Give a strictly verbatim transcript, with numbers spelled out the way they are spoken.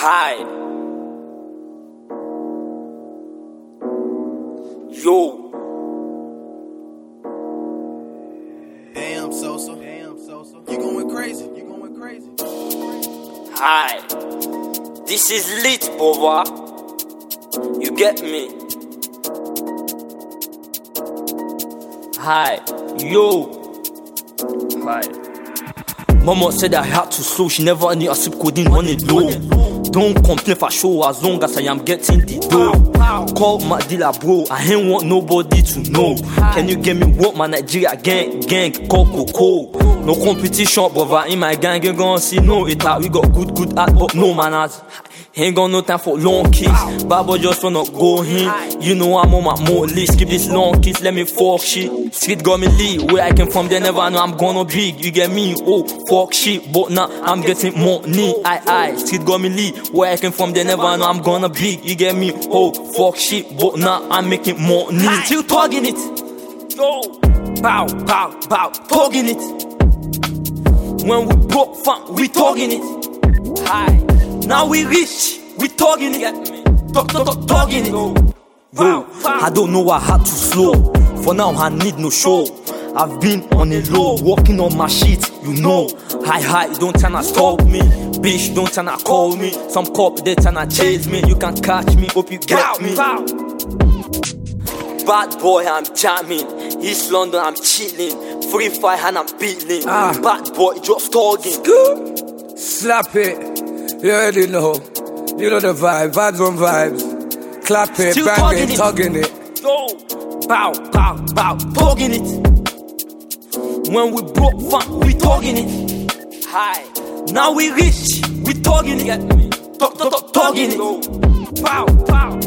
Hi. Yo. Damn, Sosa. Damn, Sosa. You going crazy. You going crazy. Hi. This is lit, brother. You get me? Hi. Yo. Hi. Mama said I had to slow. She never knew I sleep coding on it low. Don't complain for show as long as I am getting the dough. Call my dealer, bro. I ain't want nobody to know. Can you get me what my Nigeria gang, gang, call Coco? No competition, brother. In my gang, you gon' see no it out. We got good, good at, but no manners. Ain't got no time for long kiss. Baba just wanna go in. You know I'm on my mode list. Keep this long kiss, let me fuck shit. Street got me lead. Where I came from, they never know I'm gonna big. You get me? Oh, fuck shit. But now I'm getting money. I, I. Street got me lead. Where I came from, they never know I'm gonna big. You get me? Oh, fuck shit. But now I'm making money. Still talking it. Yo. Bow, bow, bow. Talking it. When we broke, fam, we talking it. Hi. Now we rich, we talking it. Talk, talk, talk, talking it. Yo, I don't know I had to slow. For now I need no show. I've been on a low, walking on my shit, you know. Hi, hi, don't tryna stop me. Bitch, don't tryna call me. Some cop, they tryna chase me. You can catch me, hope you get me. Bad boy, I'm jamming. East London, I'm chilling. Free fire and I'm beating. Ah. Bad boy, just talking. Slap it. You already know. You know the vibe. Vibes on vibes. Clap it, Still bang it, it. tugging it. Yo, bow, bow, bow, talking it. When we broke, fam, we talking it. Hi. Now we rich, we talking it. Talk, talk, talk, talking it. Bow, bow.